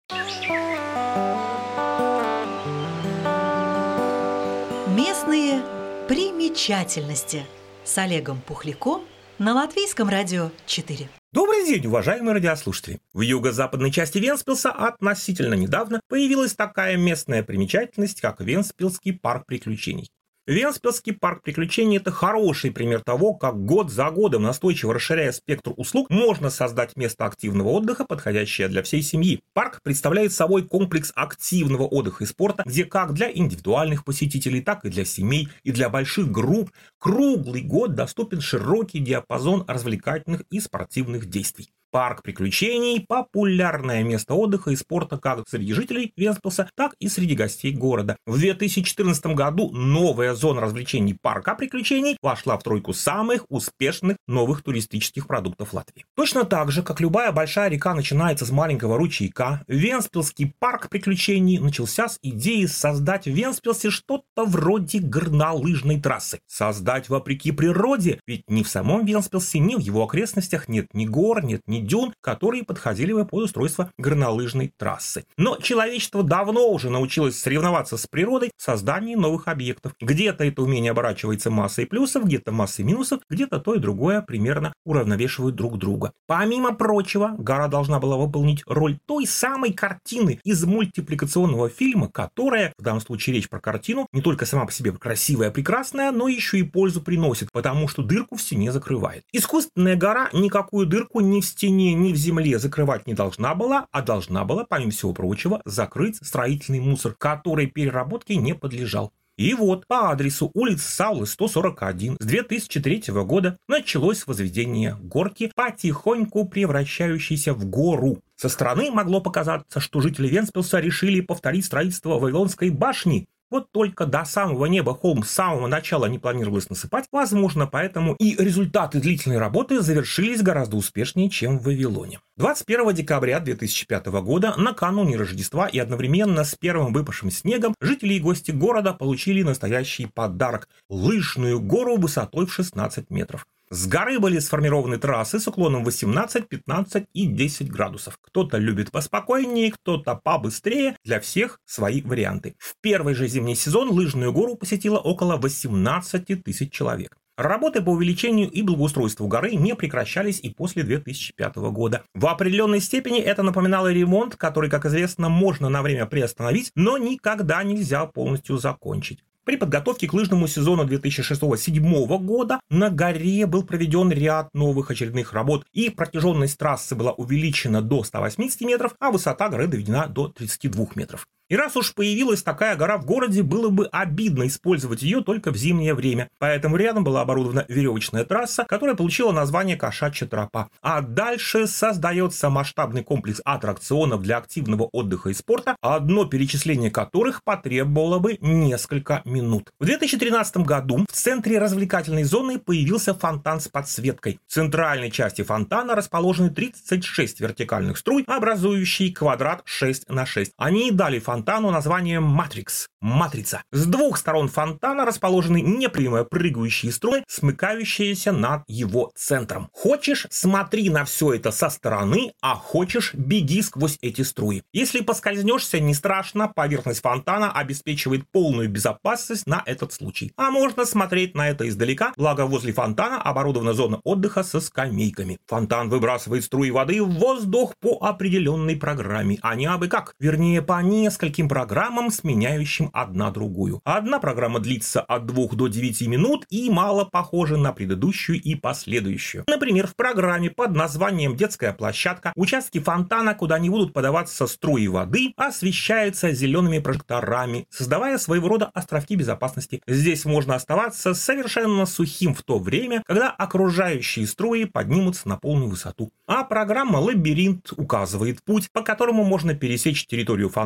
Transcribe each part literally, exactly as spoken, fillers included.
Местные примечательности с Олегом Пухляком на Латвийском радио четыре. Добрый день, уважаемые радиослушатели! В юго-западной части Вентспилса относительно недавно появилась такая местная примечательность, как Вентспилский парк приключений. Вентспилский парк приключений – это хороший пример того, как год за годом, настойчиво расширяя спектр услуг, можно создать место активного отдыха, подходящее для всей семьи. Парк представляет собой комплекс активного отдыха и спорта, где как для индивидуальных посетителей, так и для семей и для больших групп круглый год доступен широкий диапазон развлекательных и спортивных действий. Парк приключений – популярное место отдыха и спорта как среди жителей Вентспилса, так и среди гостей города. В две тысячи четырнадцатом году новая зона развлечений парка приключений вошла в тройку самых успешных новых туристических продуктов Латвии. Точно так же, как любая большая река начинается с маленького ручейка, Вентспилский парк приключений начался с идеи создать в Вентспилсе что-то вроде горнолыжной трассы. Создать вопреки природе, ведь ни в самом Вентспилсе, ни в его окрестностях нет ни гор, нет ни дюн, которые подходили бы под устройство горнолыжной трассы. Но человечество давно уже научилось соревноваться с природой в создании новых объектов. Где-то это умение оборачивается массой плюсов, где-то массой минусов, где-то то и другое примерно уравновешивают друг друга. Помимо прочего, гора должна была выполнить роль той самой картины из мультипликационного фильма, которая, в данном случае речь про картину, не только сама по себе красивая, прекрасная, но еще и пользу приносит, потому что дырку в стене закрывает. Искусственная гора никакую дырку ни в стене, ни в земле закрывать не должна была, а должна была, помимо всего прочего, закрыть строительный мусор, который переработке не подлежал. И вот по адресу улицы Саулы сто сорок один с две тысячи третьего года началось возведение горки, потихоньку превращающейся в гору. Со стороны могло показаться, что жители Вентспилса решили повторить строительство Вавилонской башни. Вот только до самого неба холм с самого начала не планировалось насыпать, возможно, поэтому и результаты длительной работы завершились гораздо успешнее, чем в Вавилоне. двадцать первого декабря две тысячи пятого года, накануне Рождества и одновременно с первым выпавшим снегом, жители и гости города получили настоящий подарок – лыжную гору высотой в шестнадцать метров. С горы были сформированы трассы с уклоном восемнадцать, пятнадцать и десять градусов. Кто-то любит поспокойнее, кто-то побыстрее. Для всех свои варианты. В первый же зимний сезон лыжную гору посетило около восемнадцать тысяч человек. Работы по увеличению и благоустройству горы не прекращались и после две тысячи пятого года. В определенной степени это напоминало ремонт, который, как известно, можно на время приостановить, но никогда нельзя полностью закончить. При подготовке к лыжному сезону две тысячи шестого — две тысячи седьмого года на горе был проведен ряд новых очередных работ, и протяженность трассы была увеличена до ста восьмидесяти метров, а высота горы доведена до тридцати двух метров. И раз уж появилась такая гора в городе, было бы обидно использовать ее только в зимнее время. Поэтому рядом была оборудована веревочная трасса, которая получила название «Кошачья тропа». А дальше создается масштабный комплекс аттракционов для активного отдыха и спорта, одно перечисление которых потребовало бы несколько минут. В две тысячи тринадцатом году в центре развлекательной зоны появился фонтан с подсветкой. В центральной части фонтана расположены тридцать шесть вертикальных струй, образующие квадрат шесть на шесть. Они дали фонтану фонтану названием «Матрикс» – «Матрица». С двух сторон фонтана расположены непрямые прыгающие струи, смыкающиеся над его центром. Хочешь – смотри на все это со стороны, а хочешь – беги сквозь эти струи. Если поскользнешься, не страшно, поверхность фонтана обеспечивает полную безопасность на этот случай. А можно смотреть на это издалека, благо возле фонтана оборудована зона отдыха со скамейками. Фонтан выбрасывает струи воды в воздух по определенной программе, а не абы как, вернее по нескольким программам, сменяющим одна другую. Одна программа длится от двух до девяти минут и мало похожа на предыдущую и последующую. Например, в программе под названием «Детская площадка» участки фонтана, куда не будут подаваться струи воды, освещаются зелеными прожекторами, создавая своего рода островки безопасности. Здесь можно оставаться совершенно сухим в то время, когда окружающие струи поднимутся на полную высоту. А программа «Лабиринт» указывает путь, по которому можно пересечь территорию фонтана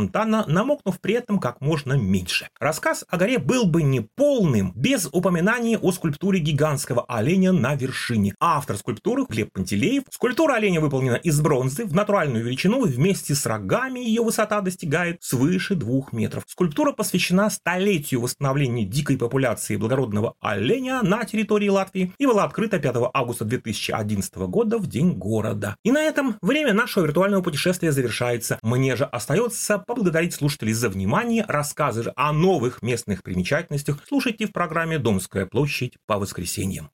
намокнув при этом как можно меньше. Рассказ о горе был бы неполным без упоминания о скульптуре гигантского оленя на вершине. Автор скульптуры Глеб Пантелеев. Скульптура оленя выполнена из бронзы в натуральную величину, вместе с рогами ее высота достигает свыше двух метров. Скульптура посвящена столетию восстановления дикой популяции благородного оленя на территории Латвии и была открыта пятого августа две тысячи одиннадцатого года в День города. И на этом время нашего виртуального путешествия завершается. Мне же остается поблагодарить слушателей за внимание. Рассказы же о новых местных примечательностях слушайте в программе «Домская площадь» по воскресеньям.